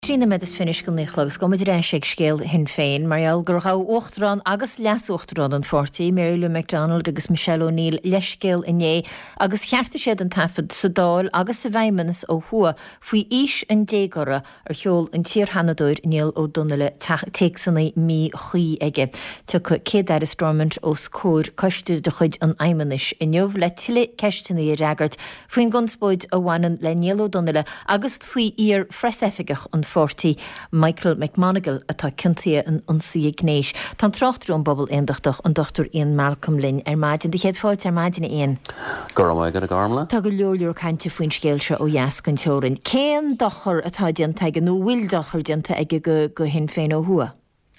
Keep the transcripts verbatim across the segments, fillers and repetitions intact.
Trína med is finis go níchlagus go muidir éis ag scéal hin féin, marall gur cha uachtarán agus leasúachtarán an fortaí, Mary Lou McDonald agus Michelle O'Neill leiscéal inné, agus chearta siad an tafad sa dáil agus sa bhaimimenas ó thua faoi ís an dégara ar cheol an tír hanadúir Neil O'Donnell teagsanna mí chuí aige. Tu céad ar is stormint ó scór coistir de chuid an aimimenis in neomh le tiile ceistena i reagart faoin gunspóid a bhainean le Neil O'Donnell agus faoi ír freisefigach an forty Michael McMonigal atá cintia an ansaí gnéis. Tá trachtrún bobbal éondachtach an Doctor Ian Malcolm Lynn ar maidin. Di chéad fáilt ar maidin Ian. Gur am aigad a garmla? Tá go leorliúr cainte faoin scéil se ó dheas gan teorin. Céan dochar atá dianta ag nó bhfuil dochar dianta ag go go hin féin ó thua?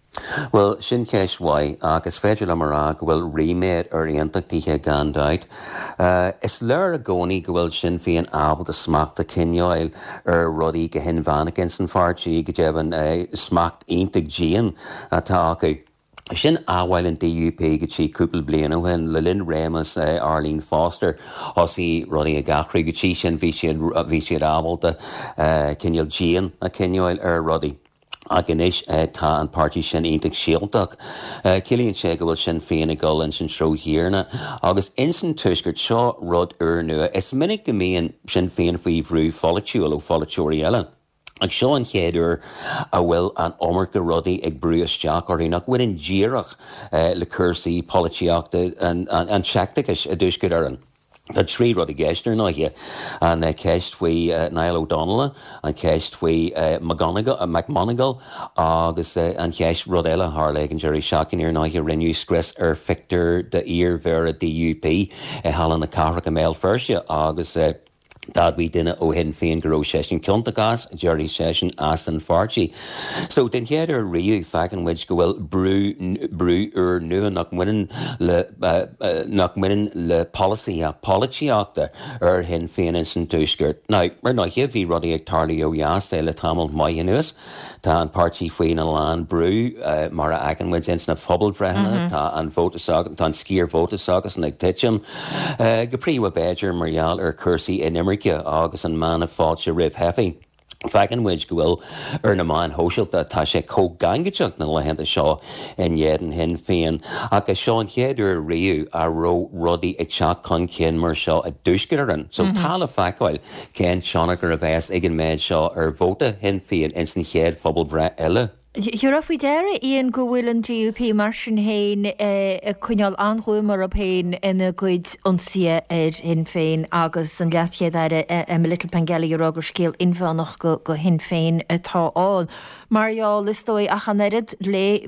Well, sin ceis wai agus féidir le marrá go bhfuil riméid ar iontachtíthe gandáid. Uh, is leir a gcónaí go bhfuil sin féin ábal a smacht a cinneáil ar rudaí go hin bhanagin san fartíí go deban uh, smacht iontacht dían atá acu. Sin áhhail an D U P go tí cúpla bliana when le Lynn Ramus uh, Arlene Foster osí rudaí a gachraí go tí sin bhí siad ábalta uh, cinneal dían a cinneáil ar rudaí. Aganis uh, tá an party sin iontacht síaltach. Uh, Cilíonn sé go bhfuil sin féin a gáil in sin tro hiarna. Agus in sin tuisgurt seo rud ar nua. Is minic go mííon sin féin faoi bhrú folitiúil ó folitiúirí eile. Ag seo an chéadúr a bhfuil an omar go rudaí ag brú isteach orí nach bhfuil in díireach uh, le cursaí politiíochta an, an, an seachtaigh a dúisgurt ar an. Tá trí rud i gceistir náithe an uh, ceist faoi uh, Niall O'Donnell, an ceist faoi uh, McMonigal agus uh, an ceist rud eile hála an Jerry Shackin ar náithe rinneú scris ar fictor de ír ver a D U P uh, hallan na carracha méil firse agus uh, Dad we dinner ó hen féin goró session Clontagas, Jerry session as an farchi. So den héad ar riú fagan which go bhfuil brú brú ar nua nach muin le uh, uh, nach muin le policy a políochta ar hen féin in san túisgurt. Now, mar nach hé bhí rudí ag tarlaí ó dheas é le tamil maianús, tá an party faoin a lán brú uh, mar a agan which ins na phobal bhrehna, tá an votasagus, tá an scír votasagus an ag titim. Uh, go príomh Badger Marial ar cursaí in agus an man a fáilte rih hefií. Fagan which go bhfuil ar na man hóisiilta tá sé cógangateach na lehananta seo in dhéan hin féin. Agus seo an chéadúr riú a ró rudaí ag seach chun cén mar seo a dúisguraran. So mm-hmm. Tála facáil cén seánach gur a bheits ag an méid seo ar bhóta hin féin in san chéad phobal bre eile. You're off with there, Ian go will and G U P Martian Hain, a cunyal anhuim or a pain in a good unsia ed in fein, August and last year that a little pangelli roger scale infanach go go hin fein at all. Mario listoi achanerid le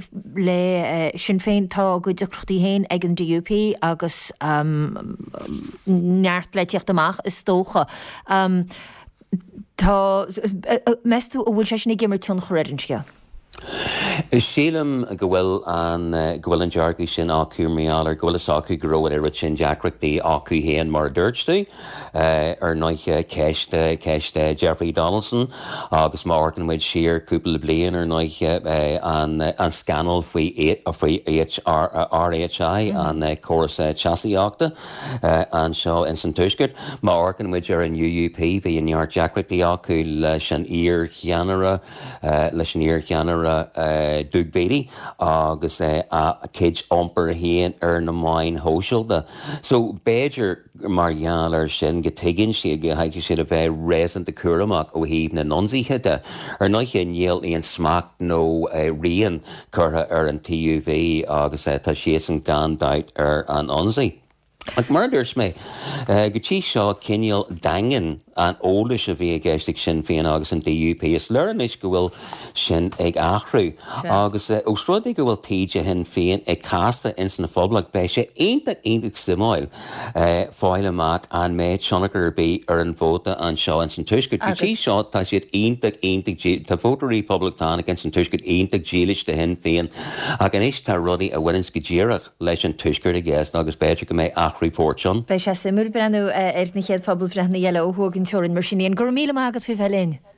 le shin fein ta good jocrti hain egin D U P, August um nart letich de mach is stocha. Um ta mestu o will shashni gimmer tun choredin scale. Sílam go bhfuil an uh, go bhfuil an deargaí sin acu méall ar go bhfuil acu go róid ar sin deacreachtaí acu héan mar dúirtú uh, ar náithe ceist ceist Jeffrey Donaldson agus mar organmuid siar cúpla blian ar náithe uh, an, uh, an scanal faoi R H I mm. an uh, choras uh, chasíochta uh, an seo in san tuisgurt. Mar organmuid ar an U U P bhí an neart deacreachtaí acu leis an ír cheanara uh, leis an ír cheanara Uh, Doug Beatty agus uh, a kid omper héan ar na main hóisiilta. So Badger Marial ar sin go tuigeann siad go haigh siad a bheith réasant de cuaramach ó híomh na nonsaícheide ar náithe níl íon smacht nó uh, rian curtha ar an T U V agus uh, tá siad an gandáid ar an onsaí. Ag murders me, uh, go tí seo cinneal dangan an ólas a bhí a gceiste sin féin agus an D U P. Is learnis go bhfuil sin ag achrú. Agus ó srúdaí go bhfuil tíide hin féin ag cásta in san na phoblaach bé sé aontacht aontacht simáil fáil amach an méid seanachar bí ar an bhóta an seo in san tuisgurt. Go tí seo tá siad aontacht aontacht tá Votarí Publictánaigh in san tuisgurt aontacht dílis de hin féin. Ag an is tá rudaí a bhfuilins go ddíireach leis an tuisgurt a gceist agus Badger go méid report John. Bei sé simúr brenn er ni chéad pobl brenn yellow hógin torin mar sin gur míle mágad fi felin.